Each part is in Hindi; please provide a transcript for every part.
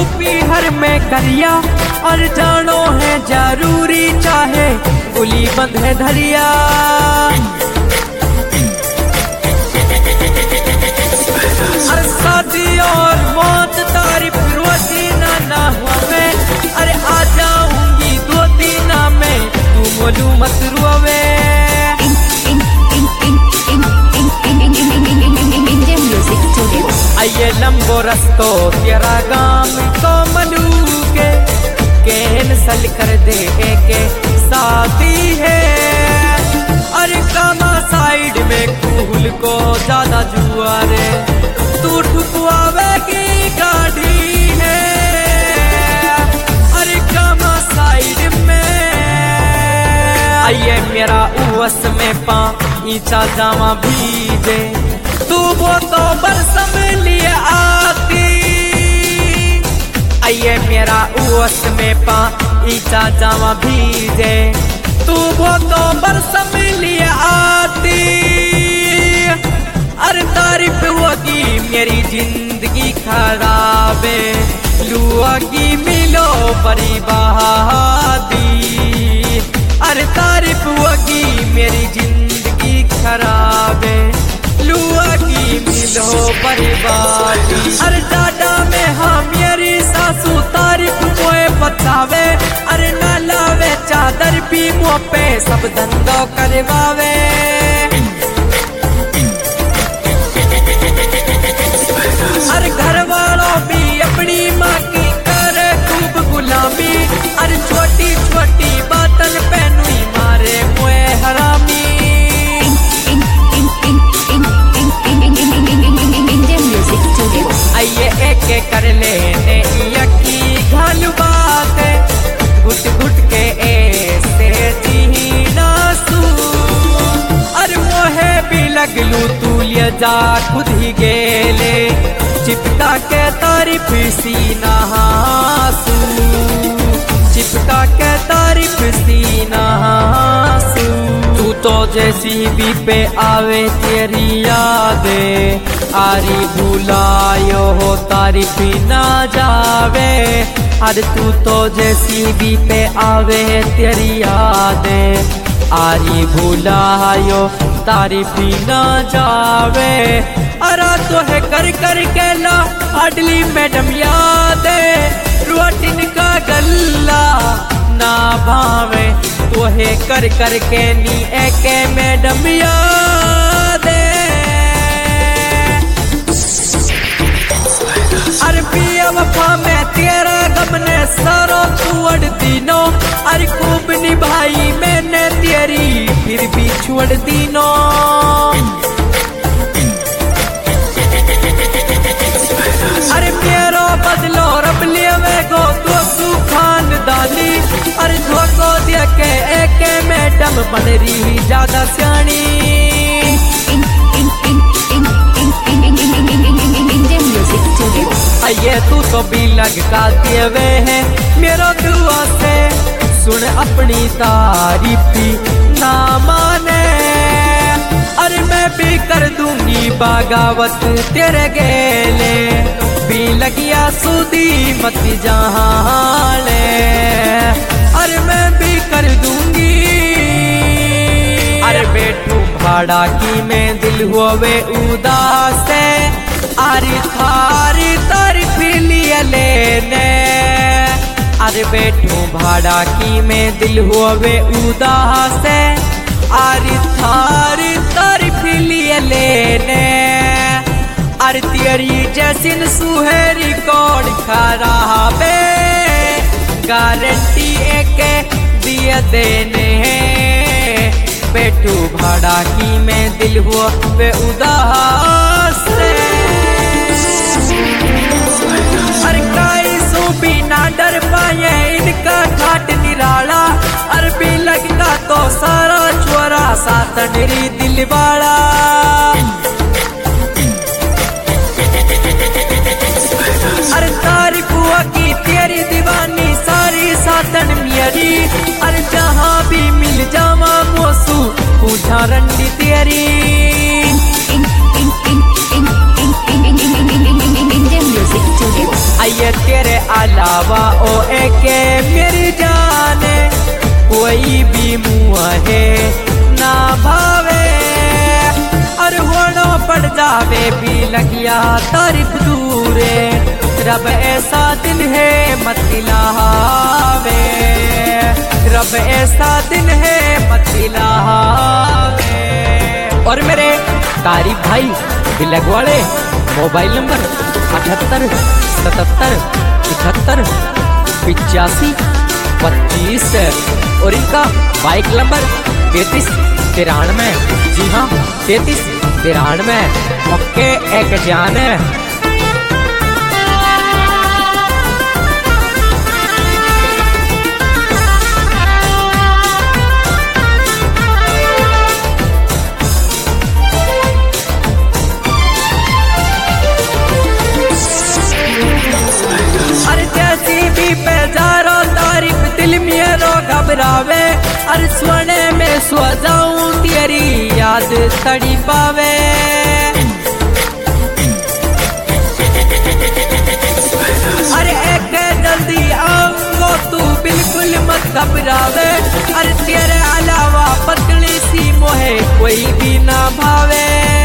यूपी हर में करिया और जानो है जरूरी चाहे गुली बंद है धरिया। अरे शादी और मौत तारीफ रोजी ना हुआ मैं, अरे आ जाऊंगी 2 दिन में तू बोलू मत रुआवे। आइए लंबो रस्तो तेरा गाम को मलू के कैंसल कर दे के शादी है। अरे कामा साइड में कूल को ज्यादा जुआरे तू ठुकवावे की गाड़ी है। अरे कामा साइड में आइए मेरा उवस में पा ईचा जामा भीजे तू वो तो बरस में लिए आती। आइए मेरा उवस में पा ईचा जामा भीजे तू वो तो बरस में लिए आती। अरे तारीफ होगी मेरी जिंदगी खराबे लुआगी मिलो बर्बादी। अरे तारीफ होगी मेरी जिंदगी खराबे लुआगी मिलो बर्बादी। अरे डाडा में हाँ मेरी सासू तारीफ मोए बचावे। अरे ना लावे चादर भी मुँह पे सब धंधो करवावे। अरे घर वालों भी अपनी माँ की करे खूब गुलामी। अरे छोटी छोटी बातन पहनुई मारे मुए हरामी। आइए एक एक कर लेने यकी घालू बात घुट घुट के ऐसे जीना सू। अरे मोहे भी लगलू तू लिया जा खुद ही गेले चिपका के तारीफ सीना सू। चिपका के तारीफ सीना सू। तू तो जैसी भी पे आवे तेरी यादे आरी भुलायो हो तारीफ ना जावे। अरे तू तो जैसी भी पे आवे तेरी यादे आरी भुलायो तारीफ ना जावे। अरे तो है कर कर के ला अडली मैडम यादे रोटिन का गल्ला ना भावे तो है कर कर के नी एक मैडम यादे। अरे पिया वफा में तेरा गमने सारो छोड़ दीनो। अरे खूब निभाई मैंने तेरी फिर भी छोड़ दीनो। अरे मेरा बदलो रब ले गो तो सुखान दानी। अरे धोखो दे के एक मैडम बन रही ज्यादा सियानी। आइए तू तो भी लगता देवे है मेरा दुआ से सुन अपनी तारीफी ना माने। अरे मैं भी कर दूंगी बगावत तेरे गेले भी लगिया सूदी मत जाने। अरे मैं भी कर दूंगी। अरे बैठू भाड़ा की में दिल हुए उदास है। अरे थारी तारीफ लिए लेने। अरे बैठू भाड़ा की में दिल हुए उदास है। अरे थारी तारीफ लिए लेने। अरे तेरी जैसिन सुहेरी कोड खराबे गारंटी एक दिए देने। बैठू भाड़ा की में दिल हुआ वे उदास है। अरे काई सो भी ना डर पाए इनका घाट निराला। अरबी लगता तो सारा छोरा साथ मेरी दिल वाला। अरे तारीफ हुआ की तेरी दीवानी सारी सातन मेरी। अरे जहाँ भी मिल जावा मोसू पूछा रंडी तेरी। आइए आइए तेरे अलावा ओ एके मेरी जाने कोई भी मुँहे ना भावे और होड़ो पड़ जावे भी लगिया तारीफ दूरे रब ऐसा दिन है मत दिलावे रब ऐसा दिन है मत दिलावे। और मेरे तारीफ भाई बिलगवाड़े मोबाइल नंबर 78 77 71 85 25 और इनका बाइक नंबर 33 93। जी हाँ 33 93। ओके एक जान है। घबरावे अरे सोने में सो जाऊं तेरी याद तड़ी पावे अरे एक जल्दी आऊंगो तू बिल्कुल मत घबरावे अरे तेरे अलावा पतली सी मोहे कोई भी ना भावे।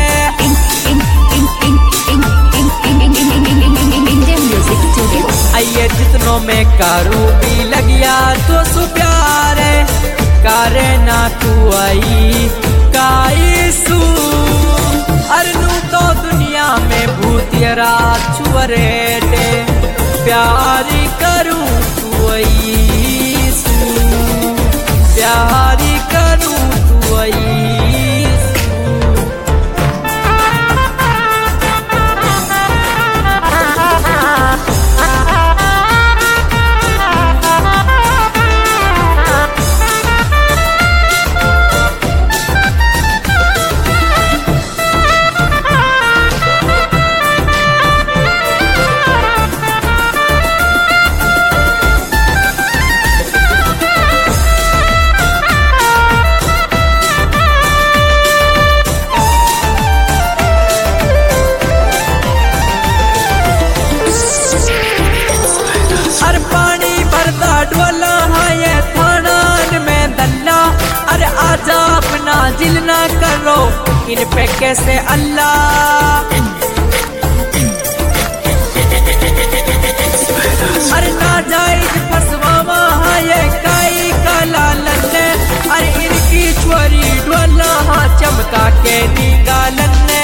आइए जितनों में कारू भी लगिया तो सु प्यारे कारे ना तू आई काईसू अरनू तो दुनिया में भूतियरा छुअरे दे प्यारी करूं तू आईसू प्यारी करूं तू आईसू। जिल ना करो इन पे कैसे अल्लाह अरे ना जायज फसवावा ये काई काला लन्ने अरे इनकी छोरी डोला हाँ चमका के निगालन ने।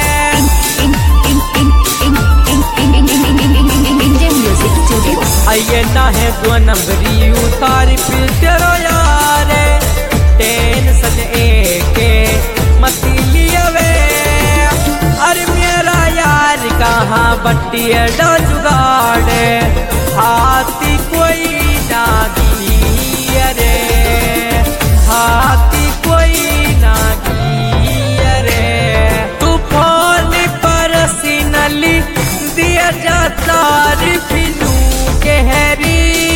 आइए ना है दो नंबरी उतारी फिर तेरो यार टेंशन एके मत लियावे अरे मेरा यार कहाँ बट्टी डो जुगाड़े हाथी कोई ना गिरे हाथी कोई ना गिरे तू फोन पर सिनली दिया जाता रिफिनू गहरी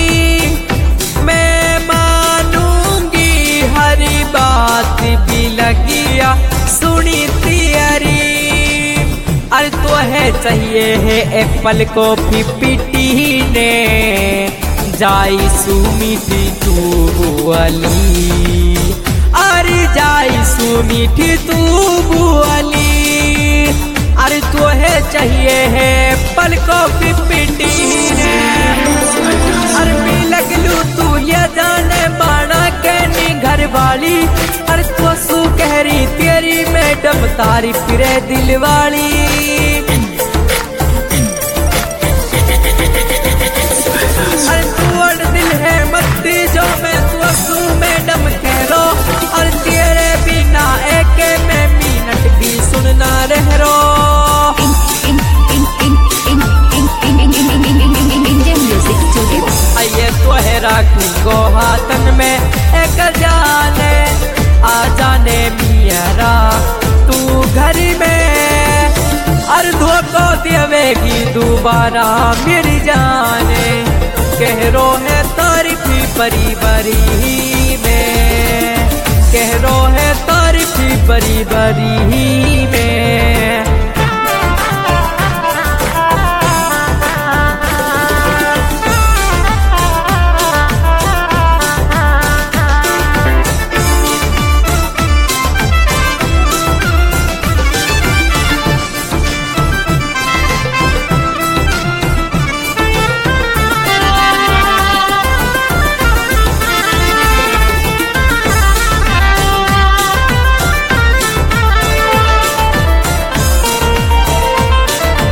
बात भी लगिया सुनी तियरी अरे तो है चाहिए है एप्पल को पीपीटी ने जाई सुमीठी तू बुअली अरे जाई सुमीठी तू बुअली अरे तो है चाहिए है एप्पल को पीपीटी ने अरे भी लगलू तू ये जाने बाना कहनी घर वाली अरे तो सू कह रही तेरी मैडम तारी फिरे दिल वाली अरे तू अड़ दिल है मत्ती जो मैं तो सू मैडम कह रो और तेरे बिना एक में मिनट भी सुनना रह रो। आइए तो है राखूंगो हाथन में एक जाने आ जाने मियारा तू घर में और धोखो देवेगी दोबारा मेरी जाने कह रो है तारीफी बरी बरी में कह रो है तारीफी बरी बरी